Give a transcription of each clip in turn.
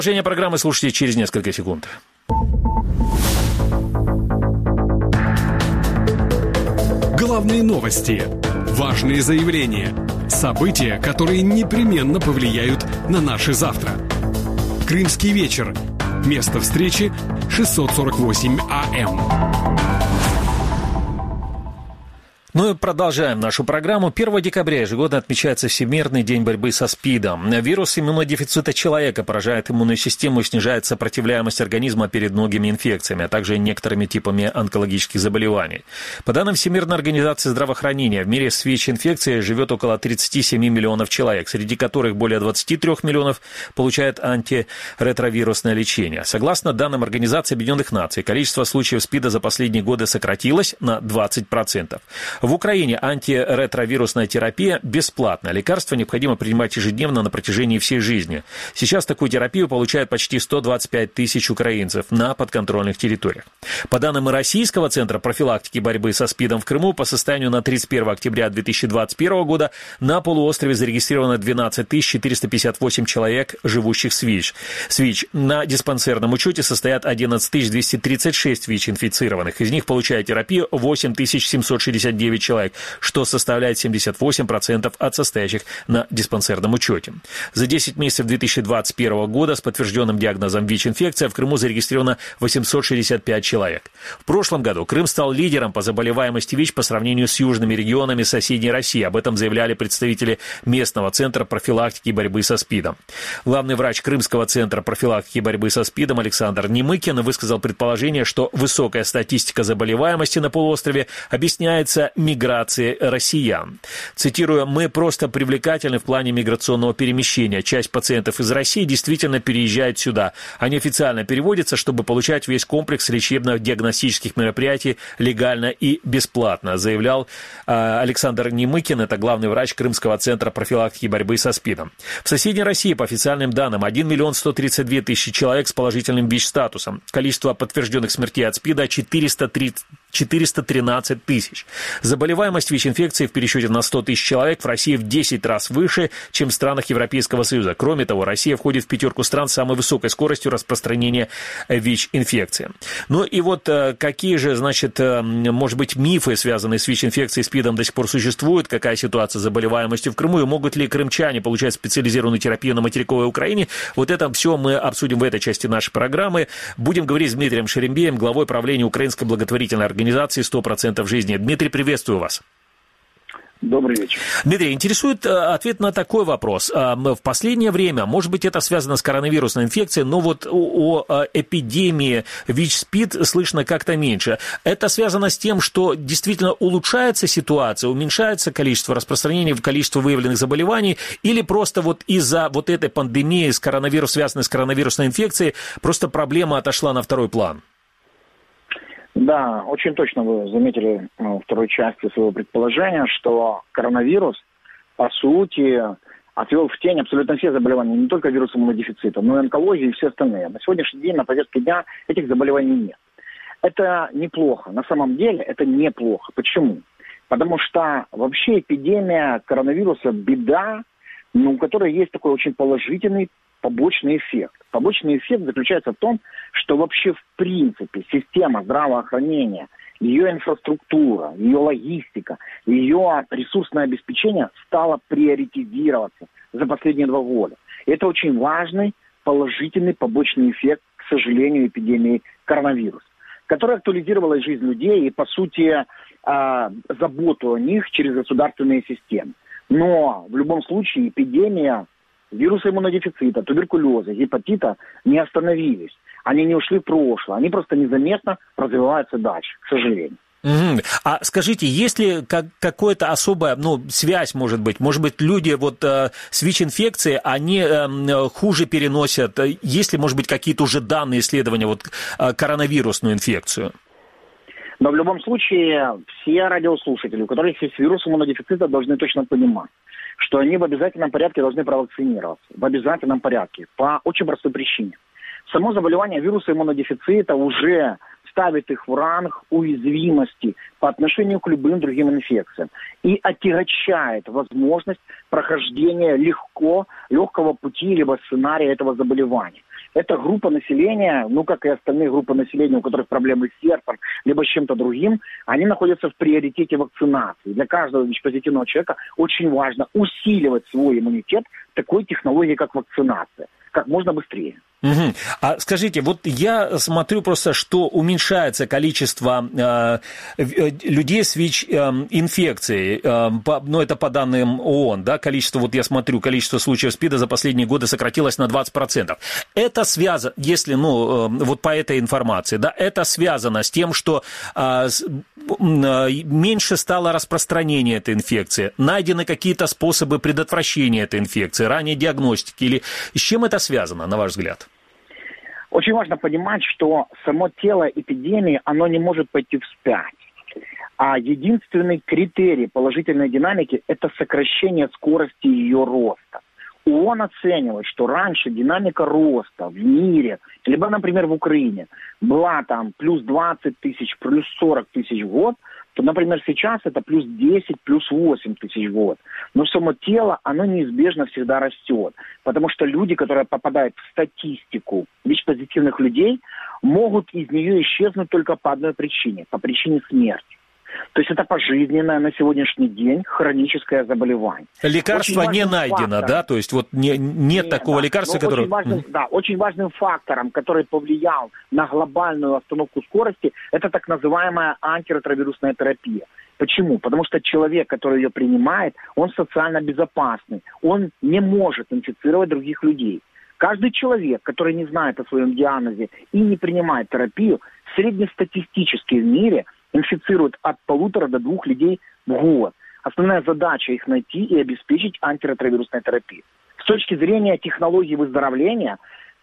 Продолжение программы слушайте через несколько секунд. Главные новости, важные заявления, события, которые непременно повлияют на наше завтра. Крымский вечер. Место встречи 648 АМ. Ну и продолжаем нашу программу. 1 декабря ежегодно отмечается Всемирный день борьбы со СПИДом. Вирус иммунодефицита человека поражает иммунную систему и снижает сопротивляемость организма перед многими инфекциями, а также некоторыми типами онкологических заболеваний. По данным Всемирной организации здравоохранения, в мире с ВИЧ-инфекцией живет около 37 миллионов человек, среди которых более 23 миллионов получают антиретровирусное лечение. Согласно данным Организации Объединенных Наций, количество случаев СПИДа за последние годы сократилось на 20%. В Украине антиретровирусная терапия бесплатна. Лекарства необходимо принимать ежедневно на протяжении всей жизни. Сейчас такую терапию получают почти 125 тысяч украинцев на подконтрольных территориях. По данным Российского центра профилактики и борьбы со СПИДом в Крыму, по состоянию на 31 октября 2021 года на полуострове зарегистрировано 12 458 человек, живущих с ВИЧ. На диспансерном учете состоят 11 236 ВИЧ-инфицированных. Из них получают терапию 8 769 человек, что составляет 78% от состоящих на диспансерном учете. За 10 месяцев 2021 года с подтвержденным диагнозом ВИЧ-инфекция в Крыму зарегистрировано 865 человек. В прошлом году Крым стал лидером по заболеваемости ВИЧ по сравнению с южными регионами соседней России. Об этом заявляли представители местного центра профилактики и борьбы со СПИДом. Главный врач Крымского центра профилактики и борьбы со СПИДом Александр Немыкин высказал предположение, что высокая статистика заболеваемости на полуострове объясняется миграции россиян. Цитирую: «Мы просто привлекательны в плане миграционного перемещения. Часть пациентов из России действительно переезжает сюда. Они официально переводятся, чтобы получать весь комплекс лечебно-диагностических мероприятий легально и бесплатно», заявлял Александр Немыкин, это главный врач Крымского центра профилактики и борьбы со СПИДом. В соседней России, по официальным данным, 1 132 000 человек с положительным ВИЧ-статусом. Количество подтвержденных смертей от СПИДа 413 тысяч. Заболеваемость ВИЧ-инфекцией в пересчете на 100 тысяч человек в России в 10 раз выше, чем в странах Европейского Союза. Кроме того, Россия входит в 5 стран с самой высокой скоростью распространения ВИЧ-инфекции. Ну и вот какие же, может быть, мифы, связанные с ВИЧ-инфекцией и СПИДом, до сих пор существуют? Какая ситуация с заболеваемостью в Крыму? И могут ли крымчане получать специализированную терапию на материковой Украине? Вот это все мы обсудим в этой части нашей программы. Будем говорить с Дмитрием Шерембеем, главой правления Украинской благотворительной организации «100% жизни». Дмитрий, приветствую вас. Добрый вечер. Дмитрий, интересует ответ на такой вопрос. В последнее время, может быть, это связано с коронавирусной инфекцией, но вот о эпидемии ВИЧ-СПИД слышно как-то меньше. Это связано с тем, что действительно улучшается ситуация, уменьшается количество распространений, количество выявленных заболеваний, или просто вот из-за вот этой пандемии, связанной с коронавирусной инфекцией, просто проблема отошла на второй план? Да, очень точно вы заметили в второй части своего предположения, что коронавирус, по сути, отвел в тень абсолютно все заболевания, не только вирус иммунодефицита, но и онкология и все остальные. На сегодняшний день на повестке дня этих заболеваний нет. Это неплохо, на самом деле это неплохо. Почему? Потому что вообще эпидемия коронавируса – беда, у которой есть такой очень положительный побочный эффект. Побочный эффект заключается в том, что вообще в принципе система здравоохранения, ее инфраструктура, ее логистика, ее ресурсное обеспечение стало приоритизироваться за последние 2 года. И это очень важный положительный побочный эффект, к сожалению, эпидемии коронавируса, которая актуализировала жизнь людей и, по сути, заботу о них через государственные системы. Но в любом случае эпидемия вируса иммунодефицита, туберкулеза, гепатита не остановились. Они не ушли в прошлое. Они просто незаметно развиваются дальше, к сожалению. А скажите, есть ли какая-то особая, связь, может быть, люди с ВИЧ-инфекцией, они хуже переносят, есть ли, может быть, какие-то уже данные исследования, коронавирусную инфекцию? Но в любом случае все радиослушатели, у которых есть вирус иммунодефицита, должны точно понимать, что они в обязательном порядке должны провакцинироваться. В обязательном порядке. По очень простой причине. Само заболевание вируса иммунодефицита уже ставит их в ранг уязвимости по отношению к любым другим инфекциям и отягчает возможность прохождения легкого пути либо сценария этого заболевания. эта группа населения, как и остальные группы населения, у которых проблемы с сердцем, либо с чем-то другим, они находятся в приоритете вакцинации. Для каждого ВИЧ-позитивного человека очень важно усиливать свой иммунитет такой технологией, как вакцинация, как можно быстрее. Угу. А скажите, вот я смотрю просто, что уменьшается количество людей с ВИЧ-инфекцией, это по данным ООН, да, количество случаев СПИДа за последние годы сократилось на 20%. Это связано, если, вот по этой информации, да, это связано с тем, что меньше стало распространение этой инфекции, найдены какие-то способы предотвращения этой инфекции, ранней диагностики, или с чем это связано, на ваш взгляд? Очень важно понимать, что само тело эпидемии, оно не может пойти вспять. А единственный критерий положительной динамики – это сокращение скорости ее роста. ООН оценивает, что раньше динамика роста в мире, либо, например, в Украине, была там плюс 20 тысяч, плюс 40 тысяч в год, то, например, сейчас это плюс 10, плюс 8 тысяч в год. Но само тело, оно неизбежно всегда растет. Потому что люди, которые попадают в статистику ВИЧ-позитивных людей, могут из нее исчезнуть только по одной причине, по причине смерти. То есть это пожизненное на сегодняшний день хроническое заболевание. Лекарство не найдено, фактором, да? То есть вот нет такого лекарства, которое... Очень важным фактором, который повлиял на глобальную остановку скорости, это так называемая антиретровирусная терапия. Почему? Потому что человек, который ее принимает, он социально безопасный. Он не может инфицировать других людей. Каждый человек, который не знает о своем диагнозе и не принимает терапию, среднестатистически в мире инфицируют от 1,5 до 2 людей в год. Основная задача их найти и обеспечить антиретровирусной терапией. С точки зрения технологии выздоровления,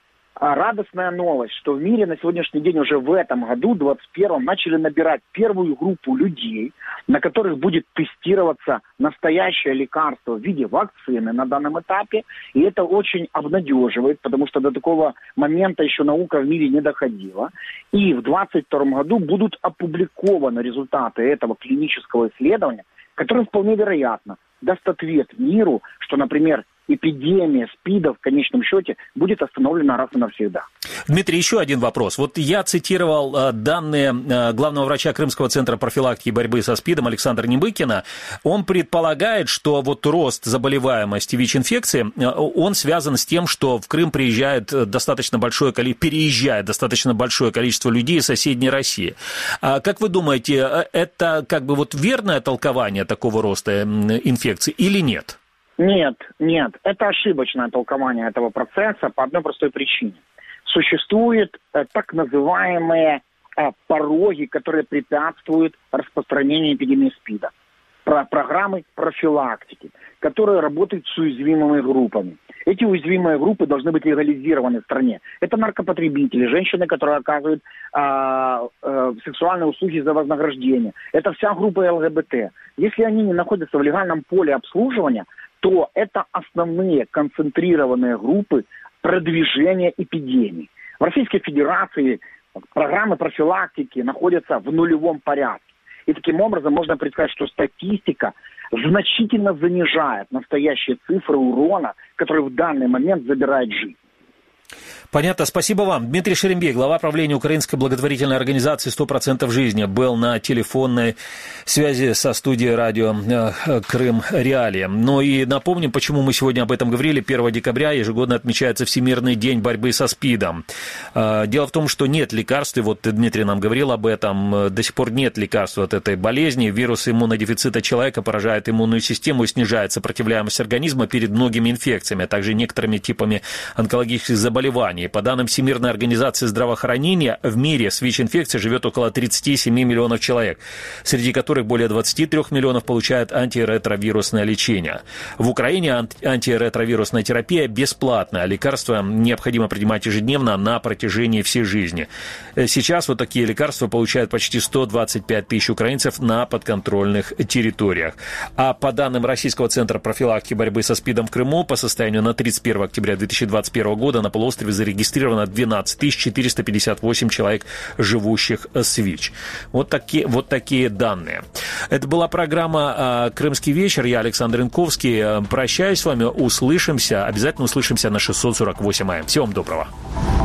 радостная новость, что в мире на сегодняшний день уже в этом году, 2021, начали набирать первую группу людей, на которых будет тестироваться настоящее лекарство в виде вакцины на данном этапе. И это очень обнадеживает, потому что до такого момента еще наука в мире не доходила. И в 2022 году будут опубликованы результаты этого клинического исследования, которое вполне вероятно даст ответ миру, что, например, эпидемия СПИДа в конечном счете будет остановлена раз и навсегда. Дмитрий, еще один вопрос. Вот я цитировал данные главного врача Крымского центра профилактики и борьбы со СПИДом Александра Небыкина. Он предполагает, что вот рост заболеваемости ВИЧ-инфекции, он связан с тем, что в Крым переезжает достаточно большое количество людей из соседней России. Как вы думаете, это как бы вот верное толкование такого роста инфекции или нет? Нет. Это ошибочное толкование этого процесса по одной простой причине. Существуют так называемые пороги, которые препятствуют распространению эпидемии СПИДа. Программы профилактики, которые работают с уязвимыми группами. Эти уязвимые группы должны быть легализированы в стране. Это наркопотребители, женщины, которые оказывают сексуальные услуги за вознаграждение. Это вся группа ЛГБТ. Если они не находятся в легальном поле обслуживания, то это основные концентрированные группы продвижения эпидемии. В Российской Федерации программы профилактики находятся в нулевом порядке. И таким образом можно предсказать, что статистика значительно занижает настоящие цифры урона, который в данный момент забирает жизнь. Понятно, спасибо вам. Дмитрий Шерембей, глава правления Украинской благотворительной организации «100% жизни», был на телефонной связи со студией радио «Крым Реалии». Ну и напомним, почему мы сегодня об этом говорили. 1 декабря ежегодно отмечается Всемирный день борьбы со СПИДом. Дело в том, что нет лекарств, и вот Дмитрий нам говорил об этом, до сих пор нет лекарств от этой болезни. Вирус иммунодефицита человека поражает иммунную систему и снижает сопротивляемость организма перед многими инфекциями, а также некоторыми типами онкологических заболеваний. По данным Всемирной организации здравоохранения, в мире с ВИЧ-инфекцией живет около 37 миллионов человек, среди которых более 23 миллионов получают антиретровирусное лечение. В Украине антиретровирусная терапия бесплатная, лекарства необходимо принимать ежедневно на протяжении всей жизни. Сейчас вот такие лекарства получают почти 125 тысяч украинцев на подконтрольных территориях. А по данным Российского центра профилактики и борьбы со СПИДом в Крыму, по состоянию на 31 октября 2021 года на полуострове зарегистрировано 12 458 человек, живущих с ВИЧ. Вот такие данные. Это была программа «Крымский вечер». Я Александр Янковский. Прощаюсь с вами. Услышимся. Обязательно услышимся на 648 АМ. Всего вам доброго.